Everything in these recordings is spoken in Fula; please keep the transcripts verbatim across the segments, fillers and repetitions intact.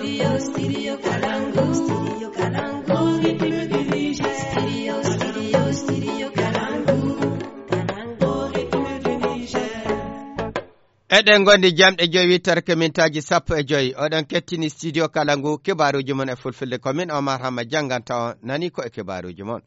Studio, studio Kalangu, studio Kalangu. Studio, studio, studio Kalangu, Kalangu. Eɗen gondi jamɗe joyi tarke mintaji sappo e joyi oɗon kettini studio Kalangu kibaruji mon e fulfilde komin Omar Hamma janganta on nani ko e kibaruji mon.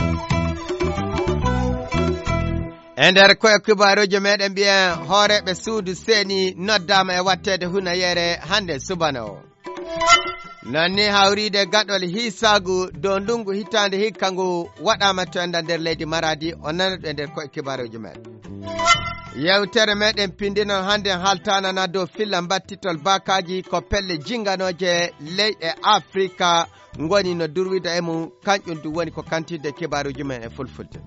E nder koye kibaruji meɗen mbiyen hooreɓe suudu seeni noddama e wattede hunayere hande subana o. Nonni hawride gaɗol hisagu dow ndungu hitande hikka ngu waɗama to enda nder leydi Maradi o nanaɗo e nder koye kibaruji meɗen. Yewtere meɗen pindino hande haltanana dow filla battitol bakaji ko pelle jinganoje leyɗe Afrika ngoni no durwida e mum kanƴum du woni ko kantide kibaruji men e fulfulde.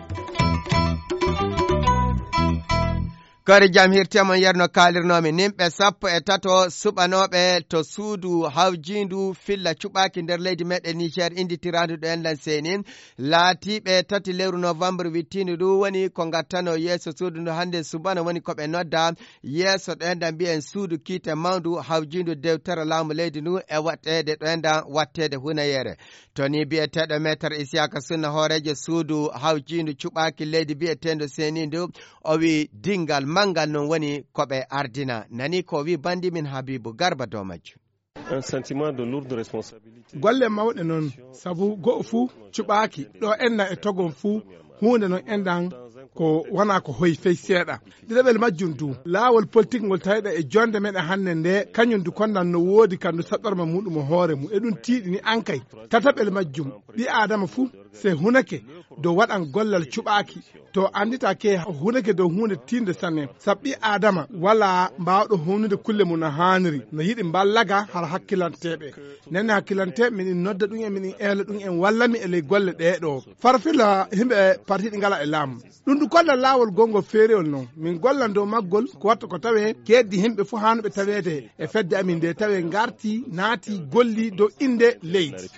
Kori jam hirtemo yerno kalirnomi nimɓe sappo e tato suɓanoɓe to suudu hawjindu filla cuɓaki nder leydi meɗen Niger inditirandu ɗo en lan seni laatiɓe tati lewru novembre wittindu ɗum woni ko gattano yeeso suudu ndu hande subana woni koɓe nodda yeeso ɗo endan mbiyen suudu kiite mawdu hawjindu dewtere laamu leydi ndu e wattede ɗo endan wattede hunayere toni biyeteɗo maître Isiaka Sunna hoorejo suudu hawjindu cuɓaki leydi biyetendo seni ndu o wi dingal mangal non woni koɓe ardina nani ko wi bandi min Habibu Garba dow majju. Un sentiment de lourde responsabilité. Golle mawɗe noon sabu go'o fuu cuɓaaki ɗo enna e togon fuu hunde noon endan ko wona ko hoyi fey seeɗa ɗiɗaɓel majjum du laawol politique ngol tawiɗo e jonde meɗen hannde nde kañum du kondan no woodi kandu saɗɗorma muɗum hoore mum e ɗum tiiɗini ankay tataɓel majjum ɓi adama fuu se hunake dow waɗan gollal cuɓaaki to anditake hunake dow hunde tinde sanne sabu ɓi adama wala mbawɗo humnude kulle mum no haniri no yiɗi ballaga har hakkilanteɓe nenne hakkilanteɓe min nodda ɗum e min eela ɗum en wallami e ley golle ɗe ɗo farfilla himɓe parti ɗi ngala e laamu ɗum du kolla laawol gongol feerewol noon min gollan dow maggol ko watta ko tawe keddi himɓe fof hanuɓe tawede e fedde amin nde tawe garti naati golli dow inde leydi.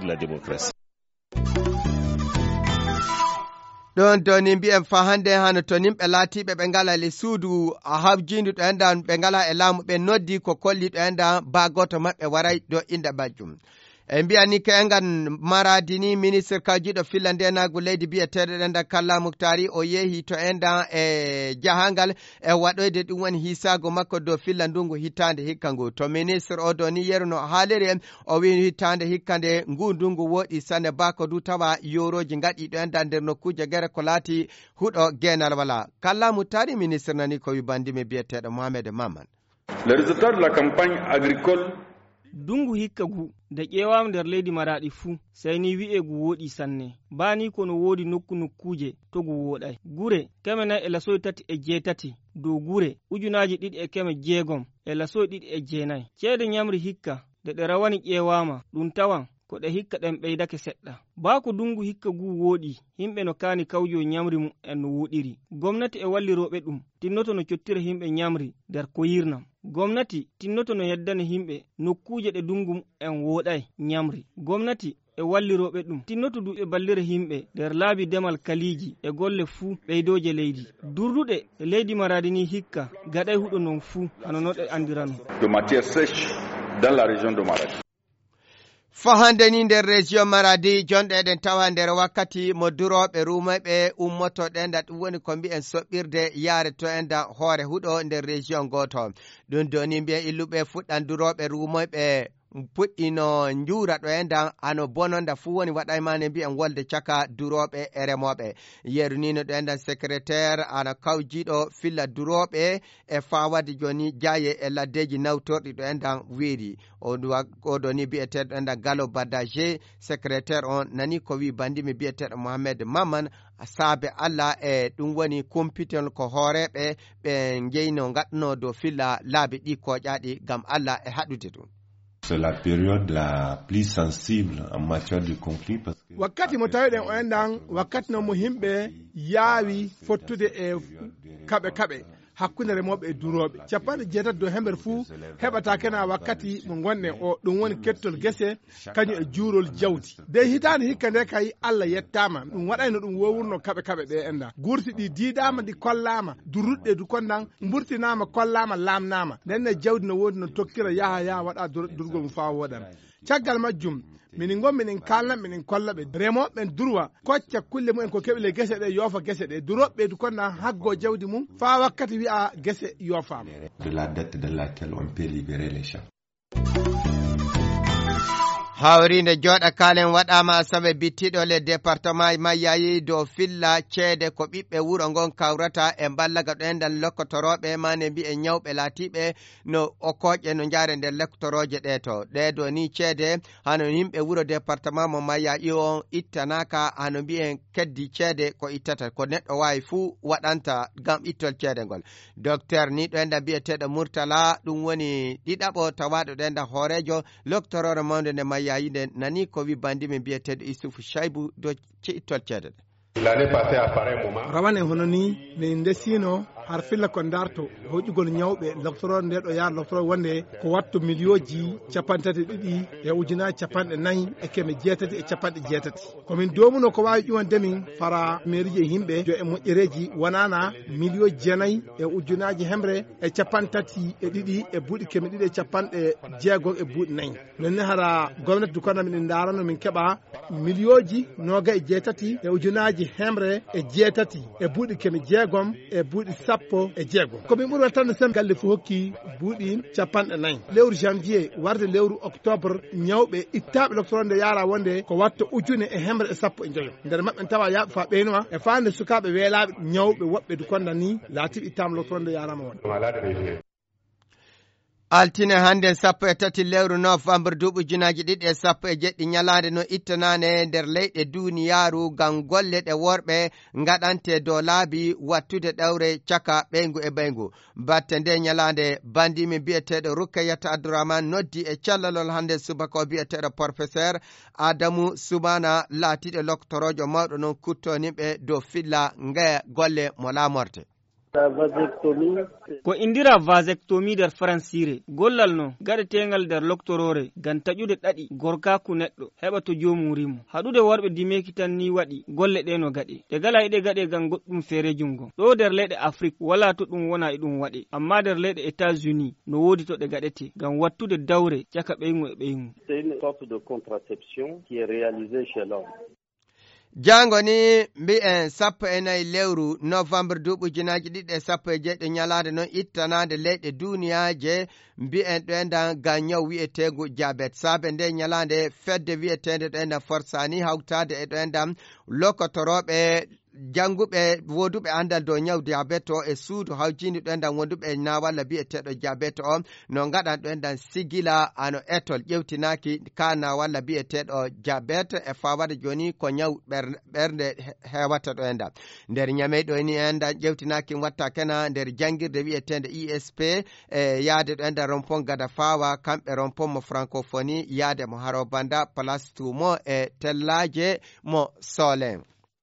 ɗon doni mbiyen fa hande hano to nimɓe laatiɓe ɓe ngala le suudu hawjindu ɗo endan ɓe ngala e laamu ɓe noddi ko kolli ɗo endan bagoto maɓɓe waray do inde majjum e mbiyani ko engan Maradi ni ministre kajiɗo filla ndenagu leydi biyeteɗo ɗenda Kalla Muktari o yeehi to endan e jahangal e waɗoyde ɗum woni hisago makko dow filla ndungu hitande hikka ngu to ministre o do ni yeruno haaliri en o wi hitande hikka nde ngu ndungu woɗi sanne bako du tawa yoroji gaɗi ɗo endan nder nokkuje gere ko laati huɗo genal wala Kalla Muktari ministre nani ko wi bandimi biyeteɗo Mohamed Maman. Le résultat de la campagne agricole dungu hikka gu nde ƴeewama nder leydi Maradi fuu sey ni wi'e gu woɗi sanne bani kono woodi nokku nokkuje to gu woɗay gure keme nayi e lasoy tati e jeetati dow gure ujunaji ɗiɗi e keme jeegom e lasoy ɗiɗi e jeenayi ceede ñamri hikka nde ɗe rawani ƴeewama ɗum tawan ko ɗe hikka ɗen ɓeydake seɗɗa baa ko dungu hikka gu woɗi himɓe no kaani kawjo ñamri mum en no woɗiri gomnati e walliroɓe ɗum tinnoto no cottira himɓe ñamri nder ko yirnam gomnati tinnoto no yeddana himɓe nokkuje ɗe dungu en woɗay ñamri gomnati e walliroɓe ɗum tinnoto du e ballira himɓe nder laabi demal kaliji e golle fuu ɓeydoje leydi durduɗe e leydi Maradi ni hikka gaɗay huɗo non fuu hano no ɗe andirano de matière sèche dans la région de Maradi. Fahande ni nder région Maradi jonɗe eɗen tawa nder wakkati mo duroɓe rumoɓe ummoto ɗenda ɗum woni ko mbi'en soɓɓirde yaare to enda hoore huɗo nder région goto ɗum doni mbiyen illuɓe fuɗɗan duroɓe rumoɓe puɗɗino njura ɗo enda ano bononda fu woni waɗay mane mbiyen wolde caka duroɓe e remoɓe yerunino ɗo enda secrétaire ana kawjiɗo filla duroɓe e fawade joni jaye e laddeji nawtorɗi ɗo enda wiiri oɗo ni biyeteɗo enda Gallo Badage secrétaire on nani ko wi bandimi biyeteɗo Mohamed Maman saabe Allah e ɗum woni kumpitol ko hooreɓe ɓe jeyno gaɗno dow filla laabi ɗi koƴaɗi gam Allah e haɗude ɗum. C'est la période la plus sensible en matière de conflit parce que wakkati mo tawiɗen o endan wakkati no mo himɓe yaawi fottude e kaɓe kaɓe hakkunde remoɓe e duroɓe capanɗe jeetati dow hemɓere fuu heɓata kena wakkati mo gonɗen o ɗum woni kettol guese kañum e juurol jawdi de hitande hikka nde kay Allah yettama ɗum waɗayno ɗum wowurno kaɓe kaɓe ɓe enda gurti ɗi diidama ɗi kollama durruɗɗe du kondan burtinama kollama lamnama ndenne jawdi no wodi no tokkira yaha yaha waɗa durgol mum fa woɗan caggal majjum minin gon minin kalna minin kolla ɓe remoɓe durwa kocca kulle mumen ko keɓile gese ɗe yoofa gese ɗe duroɓe du kondan haggo jawdi mum fa wakkati wi'a gese yoofama. De la dette de laquelle on peut libérer les champs. hawrinde jooɗa kalen waɗama asabe bittiɗo le département mayyayi dow filla ceede ko ɓiɓɓe wuro ngon kawrata e ballaga ɗo endan lokkotoroɓe mane mbi'e ñawɓe laatiɓe no okoƴe no jaare nder lokkotoroje ɗe to ɗe do ni ceede hano yimɓe wuro département mo mayyayi o ittanaka hano mbi'en keddi ceede ko ittata ko neɗɗo wawi fuu waɗanta gam ittol ceede ngol docteur ni ɗo endan mbiyeteɗo Murtala ɗum woni ɗiɗaɓo tawaɗo ɗo endan hoorejo loktorore mawde nde mayyayi yinde nani ko wi bandimi biyeteɗo Isufu Shaibu do ittol ceede rawane hono ni min ndesino har filla ko darto hoƴugol ñawɓe loctorore nde ɗo yaar loctorore wonde ko watto millioji capantati ɗiɗi e ujunaji capanɗe nayyi e keme jeetati e capanɗe jeetati komin domuno ko wawi ƴuwandemin fara mairiji e yimɓe jo e moƴƴereji wonana million jeenayyi e ujunaji hemre e capantati e ɗiɗi e buuɗi keme ɗiɗi e capanɗe jeegom e buuɗi nayyi nonne hara gomnati du kono min darano min keɓa millioji noga e jeetati e ujunaji hemre e jeetati e buuɗi keme jeegom e buuɗi sappo e jeegom komin ɓuuri wattande sem galle fo hokki buuɗi capanɗe nayyi lewru janvier warde lewru octobre ñawɓe ittaɓe loctorore nde yaara wonde ko watta ujune e hemre e sappo e joyo nder mabɓe tawa yaaɓe fa ɓeynoa e fande sukaɓe weelaɓe ñawɓe woɓɓe du konda ni laatiɓe ittama loctorore nde yarama wonde altine hande sappo e tati lewru novembre duuɓi ujunaji ɗiɗi e sappo e jeɗɗi ñalade no ittanane nder leyɗe duniyaru gam golle ɗe worɓe gaɗante dow laabi wattude ɗewre caka ɓeygu e ɓeygu batte nde ñalade bandimi biyeteɗo Rukkayata Abdourahmane noddi e callalol hande subaka o biyeteɗo professeur Adamu Soumana laatiɗo loktorojo mawɗo noon kuttoniɓe dow filla nge golle mo laamorte ko indira vasectomi nder faransire gollal no gaɗetegal nder loktorore gam taƴude ɗaɗi gorkaku neɗɗo heɓa to jomum rimo haɗude worɓe dimeki tan ni waɗi golle ɗe no gaɗe ɗe gala yiɗe gaɗe gam goɗɗum feere jungo ɗo nder leyɗe Afrique wala to ɗum wona e ɗum waɗe amma nder leyɗe États-Unis no wodi to ɗe gaɗete gam wattude dawre caka ɓeygu e ɓeygu. C'est une sorte de contraception qui est réalisée chez l'homme. jango ni mbi'en sappo e nayi lewru novembre duuɓi ujunaji ɗiɗi e sappo e jeeɗi ñalade noon ittanade leyɗe duniyaje mbi'en ɗo endan ga ñaw wi'etegu diabete saabe nde ñalade fedde wi'etede ɗo endan forsani hawtade e ɗo endan lokotoroɓe janguɓe woduɓe andal dow ñaw diabete o e suudu hawjindi ɗo endan wonduɓe na walla biyeteɗo diabete o no gaɗan ɗo endan sigila ano etol ƴewtinaki kana walla biyeteɗo diabete e fawade joni ko ñaw ɓernde hewata ɗo endan nder ñamey ɗo ni endan ƴewtinaki watta kena nder jangirde wiyetede I S P e yaade ɗo endan rompon gada fawa kamɓe rompon mo francophonie yaade mo haro banda place tumo e tellaje mo solen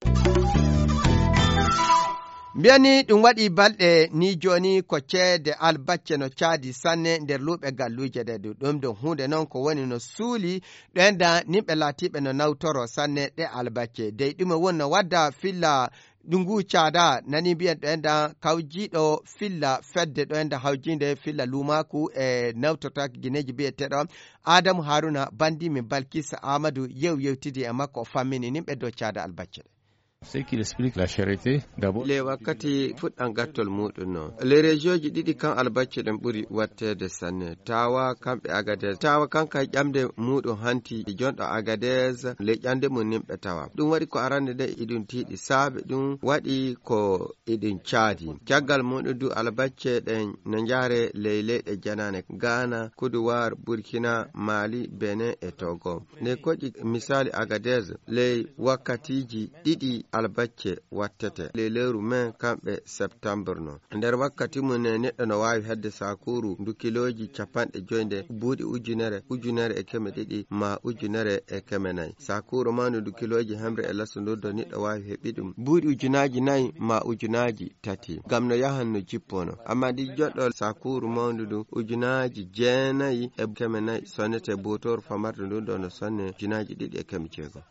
mbiyani ɗum waɗi balɗe ni joni ko ceede albacce no caadi sanne nder luuɓe galluje ɗe ɗum ɗum hunde noon ko woni no suuli ɗo enda nimɓe laatiɓe no nawtoro sanne ɗe albacce dey ɗume wonno wadda filla ɗungu caada nani mbiyen ɗo enda kawjiɗo filla fedde ɗo enda hawjinde filla lumaku e nawtotaki guineji biyeteɗo Adamu Haruna bandimi Balkisa Amadou yew yewtidi e makko o fammini nimɓe dow caada albacce ɗe. Ce qui explique la charité d'abord. Le wakkati fuɗɗan gattol muɗum no les régions ji ɗiɗi kan albacce ɗen ɓuri wattede sanne tawa kamɓe Agadez tawa kanka ƴamde muɗum hanti jonɗo Agadez le ƴamde mum nimɓe tawa ɗum waɗi ko arande nde iɗum tiiɗi saabe ɗum waɗi ko iɗum caadi caggal muɗum du albacce ɗen no jaare ley leyɗe janane Ghana Côte-d'Ivoire Burkina Mali Benin e Togo ne koƴi misali Agadez ley wakkatiji ɗiɗi albacce wattete leleru men kamɓe septembre no nder wakkati mum neɗɗo no wawi hedde sakuru ndu kiloji capanɗe joyde buuɗi ujunere ujunere e keme ɗiɗi ma ujunere e keme nayyi sakuru mandu ndu kiloji hemre e lasso ndurdo neɗɗo wawi heɓi ɗum buuɗi ujunaji nayyi ma ujunaji tati gam no yahan no jippono amma ɗi joɗɗo sakuru mandu ndu ujunaji jeenayyi e keme nayyi sonnete botor famarde ndurdo no sonne ujunaji ɗiɗi e keme jeegom.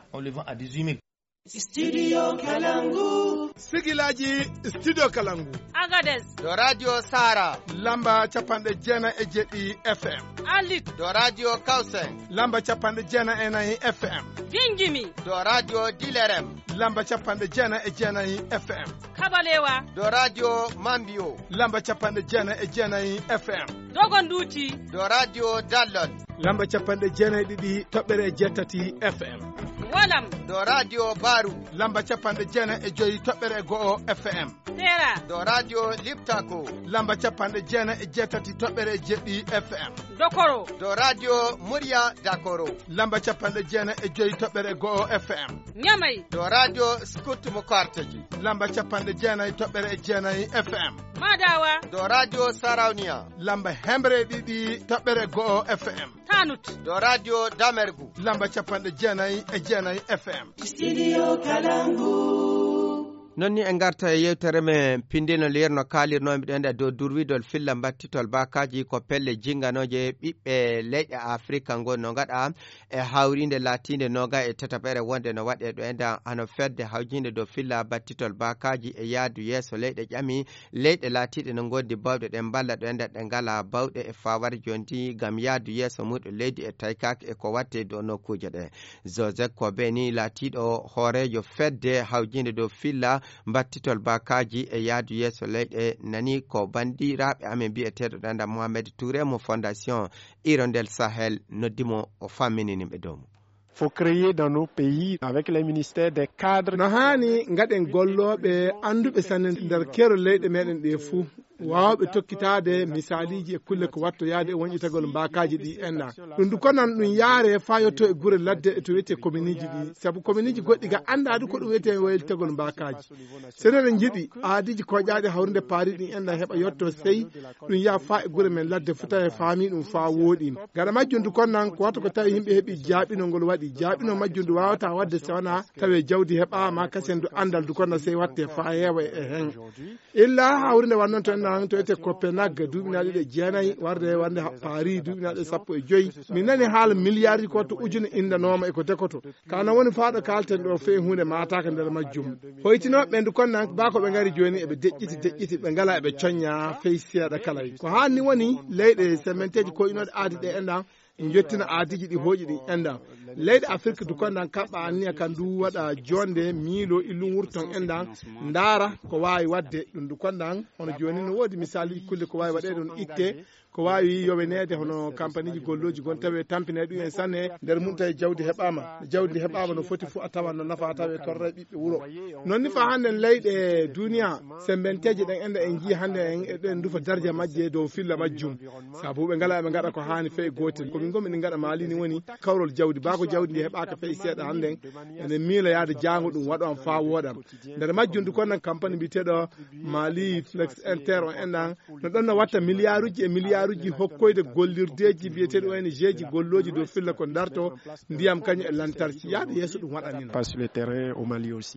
Studio Kalangu. Sigilaji Studio Kalangu. Agades. Do Radio Sara. Lamba capanɗe jena e jeɗɗi F M. Alit. Do Radio Kausen. Lamba capanɗe jena e nayyi F M. Gingimi. Do Radio Dilerem. Lamba capanɗe jena e jenayi F M. Kabalewa. Do Radio Mambio. Lamba capanɗe jena e jenayi F M. Dogonduti. Do Radio Dallon. Lamba capanɗe jena e ɗiɗi toɓɓere jettati F M. Walam. Do Radio Baru. Lamba capanɗe jena e joyi toɓɓere go'o F M. Tera. Do Radio Liptako. Lamba capanɗe jena e jettati toɓɓere jeɗɗi F M. Dokoro. Do Radio Murya Dakoro. Lamba capanɗe jena e joyi toɓɓere go'o F M. Nyamai. Do Radio Skut Mukarteji. Lamba capanɗe jena e toɓɓere jeenayi F M. Madawa. Do Radio Saraunia. Lamba hembre ɗiɗi toɓɓere go'o F M. Tanut. Do Radio Damergu. Lamba capanɗe jeenayi e jeenayi F M. Studio Kalangu. nonni en garta e yewtere men pindino lirno kalirnoɓe ɗen e dow durwidol filla battitol bakaji ko pelle jinganoje ɓiɓɓe leyɗe afrique ngon no gaɗa e hawrinde latinde noga e tataɓere wonde no waɗe ɗo enda hano fedde hawjinde dow filla battitol bakaji e yaadu yeeso leyɗe ƴami leyɗe latiɗe no gondi bawɗe ɗen balla ɗo enda ɗe ngala bawɗe e fawar jondi gam yaadu yeeso muɗum leydi e taykak e ko watte dow nokkuje ɗe joseph kobe ni latiɗo hoorejo fedde hawjinde dow filla battitol bakaji e yaadu yeeso leyɗe nani ko bandiraɓe amen mbiyeteɗo ɗanda mohamed touré mo fondation Hirondelle Sahel noddimo o fammininiɓe dow mum. Faut créer dans nos pays avec les ministères des cadres. No hani ngaɗen golloɓe anduɓe sanne nder kero leyɗe meɗen ɗe fuu wawɓe tokkitade misaliji e kulle ko watto yaade e wonƴitagol mbakaji ɗi enna ɗum du konan ɗum yaare fayotto e guure ladde to wiyete commune ji ɗi saabu commune ji goɗɗi ga andadu ko ɗum wiyete waylitagol mbakaji seneɗen jiiɗi aadiji koƴaɗe hawrinde paari ɗin enna heeɓa yetto sey ɗum yaa fa e guure men ladde fu tawi faami ɗum fa wooɗi gaɗa majjum du konnan ko watto ko tawi yimɓe heeɓi jaaɓino ngol waɗi jaaɓino majjum du wawata wadde sowona tawi jawdi heɓama kasen du andal du konna sey watte fa yeewa e hen illa hawrinde wannon to enna to ete Copenhague duuɓinaɗe ɗe jeenayi warde wande Paris duuɓinaɗe sappo e joyyi min nani haala milliard ko to ujune indanoma eko dekoto kana woni faaɗo kalten ɗo fewi hunde mataka nder majjum hoytinoɓe ɓendu konnan bako ɓe gari joni eɓe deƴƴiti deƴƴiti ɓe ngala eɓe coñña fey seeɗa kalay ko hanni woni leyɗe sementeji koyinoɗe aadi ɗe enɗan jettina aadiji ɗi hooƴi ɗi enɗan leyɗe afrique du konnan kaɓɓa anniya kan du waɗa jonde miilo illum wurton enɗan ndaara ko wawi wadde ɗum du konnan hono joni no woodi misaliji kulle ko wawi waɗede ɗum itte ko wawi yowenede hono campagne ji golloji gon tawi tampine ɗum en sanne nder mum tawi jawdi heɓama jawdi heɓama no foti fu a tawan no nafa tawi torra ɓiɓɓe wuuro noon ni fa hande leyɗe duniya sembenteje ɗen enda en jii hande en eɗen dufa dardia majje dow filla majjum saabu ɓe ngala ɓe gaɗa ko hani fewi gotel komin gomi ɗi gaɗa maalini woni kawrol jawdi bako jawdi ndi heɓaka fewi seeɗa hande enen miila yaade jango ɗum waɗo fa woɗam nder majjum du konnan campagne mbiteɗo Mali Flex Inter o enɗan no ɗon no watta milliard uji e milliard uji hokkoyde gollirdeji biyeteɗo O N G ji golloji dow filla ko darto ndiyam kañum e lantarki yaade yeeso ɗum waɗanino passe le terrain au Mali aussi.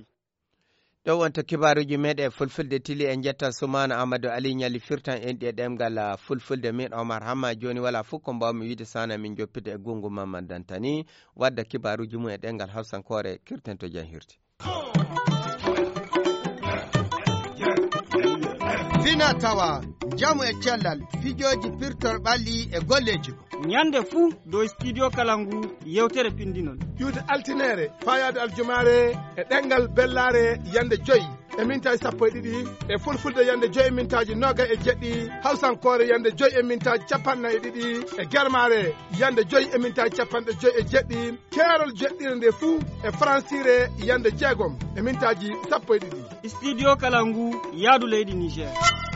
ɗo wonto kibaruji meɗe fulfulde tili en jetta Soumana Amadou Ali ñali firtan en ɗe ɗemgal fulfulde min Omar Hamma joni wala fof ko mbawmi wiide sana min joppide e gungu Mamadou Dantani wadda kibaruji mum e ɗengal hawsankore kirten to jan hirti. Fina tawa jamu e cellal fijoji pirtol ɓalli e golleji ñande fuu dow studio Kalangu yewtere pindinon ƴiwde altinere fayade aljumare e ɗengal bellare yande joyyi e mintaji sappo e ɗiɗi e fulfulde yande joyi e mintaji noga e jeɗɗi hawsankore yande joyi e mintaji capannayyi e ɗiɗi e germare yande joyi e mintaji capanɗe joyi e jeɗɗi keerol jeɗɗire nde fuu e francire yande jeegom e mintaji sappo e ɗiɗi studio Kalangu yaadu leydi Niger.